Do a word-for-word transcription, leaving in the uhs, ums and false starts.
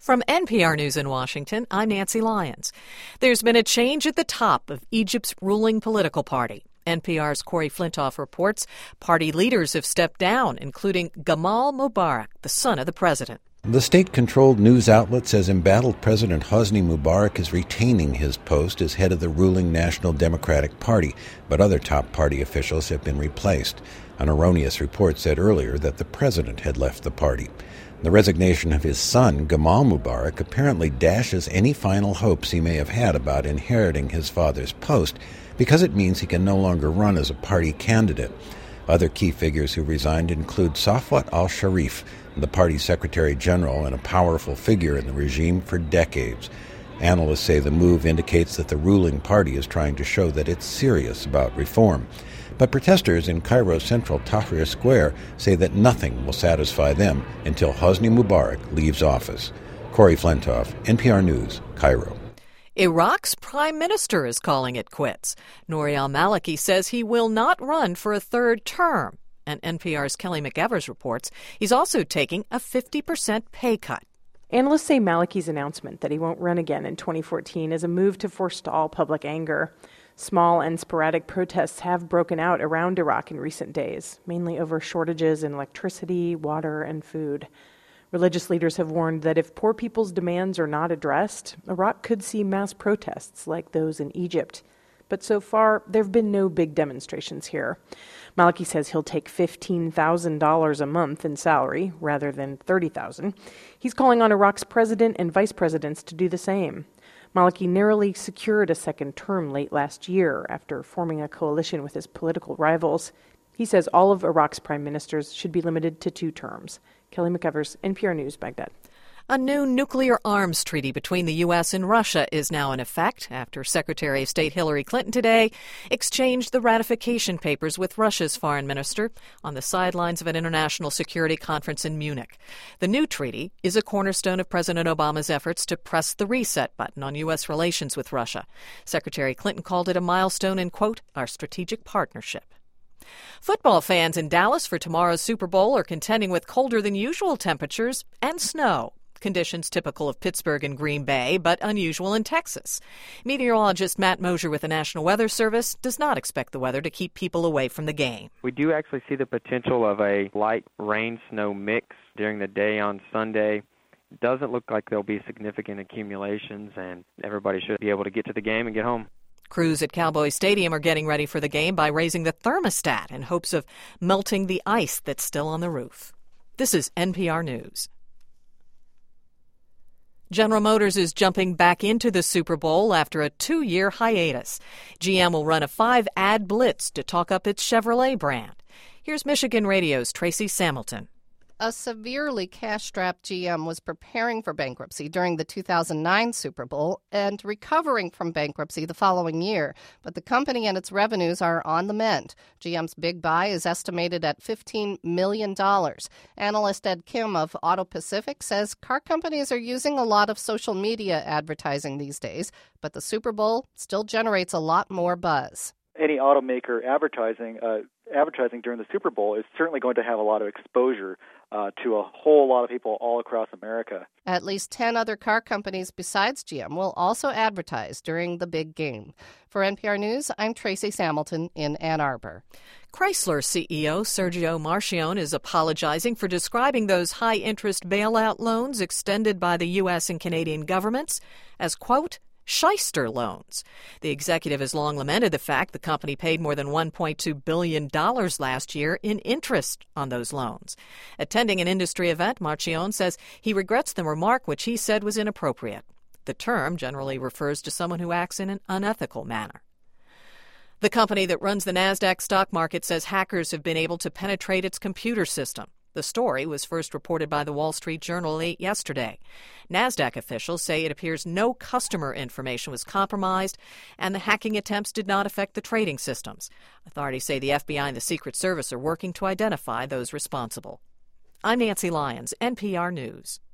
From N P R News in Washington, I'm Nancy Lyons. There's been a change at the top of Egypt's ruling political party. N P R's Corey Flintoff reports party leaders have stepped down, including Gamal Mubarak, the son of the president. The state-controlled news outlet says embattled President Hosni Mubarak is retaining his post as head of the ruling National Democratic Party, but other top party officials have been replaced. An erroneous report said earlier that the president had left the party. The resignation of his son, Gamal Mubarak, apparently dashes any final hopes he may have had about inheriting his father's post, because it means he can no longer run as a party candidate. Other key figures who resigned include Safwat al-Sharif, the party's secretary general and a powerful figure in the regime for decades. Analysts say the move indicates that the ruling party is trying to show that it's serious about reform. But protesters in Cairo's central Tahrir Square say that nothing will satisfy them until Hosni Mubarak leaves office. Corey Flintoff, N P R News, Cairo. Iraq's prime minister is calling it quits. Nouri al-Maliki says he will not run for a third term. And N P R's Kelly McEvers reports he's also taking a fifty percent pay cut. Analysts say Maliki's announcement that he won't run again in twenty fourteen is a move to forestall public anger. Small and sporadic protests have broken out around Iraq in recent days, mainly over shortages in electricity, water, and food. Religious leaders have warned that if poor people's demands are not addressed, Iraq could see mass protests like those in Egypt. But so far, there have been no big demonstrations here. Maliki says he'll take fifteen thousand dollars a month in salary rather than thirty thousand dollars. He's calling on Iraq's president and vice presidents to do the same. Maliki narrowly secured a second term late last year after forming a coalition with his political rivals. He says all of Iraq's prime ministers should be limited to two terms. Kelly McEvers, N P R News, Baghdad. A new nuclear arms treaty between the U S and Russia is now in effect after Secretary of State Hillary Clinton today exchanged the ratification papers with Russia's foreign minister on the sidelines of an international security conference in Munich. The new treaty is a cornerstone of President Obama's efforts to press the reset button on U S relations with Russia. Secretary Clinton called it a milestone in, quote, our strategic partnership. Football fans in Dallas for tomorrow's Super Bowl are contending with colder than usual temperatures and snow. Conditions typical of Pittsburgh and Green Bay, but unusual in Texas. Meteorologist Matt Mosier with the National Weather Service does not expect the weather to keep people away from the game. We do actually see the potential of a light rain-snow mix during the day on Sunday. Doesn't look like there'll be significant accumulations, and everybody should be able to get to the game and get home. Crews at Cowboy Stadium are getting ready for the game by raising the thermostat in hopes of melting the ice that's still on the roof. This is N P R News. General Motors is jumping back into the Super Bowl after a two-year hiatus. G M will run a five-ad blitz to talk up its Chevrolet brand. Here's Michigan Radio's Tracy Samilton. A severely cash-strapped G M was preparing for bankruptcy during the two thousand nine Super Bowl and recovering from bankruptcy the following year. But the company and its revenues are on the mend. G M's big buy is estimated at fifteen million dollars. Analyst Ed Kim of Auto Pacific says car companies are using a lot of social media advertising these days, but the Super Bowl still generates a lot more buzz. Any automaker advertising uh, advertising during the Super Bowl is certainly going to have a lot of exposure uh, to a whole lot of people all across America. At least ten other car companies besides G M will also advertise during the big game. For N P R News, I'm Tracy Samilton in Ann Arbor. Chrysler C E O Sergio Marchionne is apologizing for describing those high-interest bailout loans extended by the U S and Canadian governments as, quote, shyster loans. The executive has long lamented the fact the company paid more than one point two billion dollars last year in interest on those loans. Attending an industry event, Marchionne says he regrets the remark, which he said was inappropriate. The term generally refers to someone who acts in an unethical manner. The company that runs the NASDAQ stock market says hackers have been able to penetrate its computer system. The story was first reported by the Wall Street Journal late yesterday. NASDAQ officials say it appears no customer information was compromised and the hacking attempts did not affect the trading systems. Authorities say the F B I and the Secret Service are working to identify those responsible. I'm Nancy Lyons, N P R News.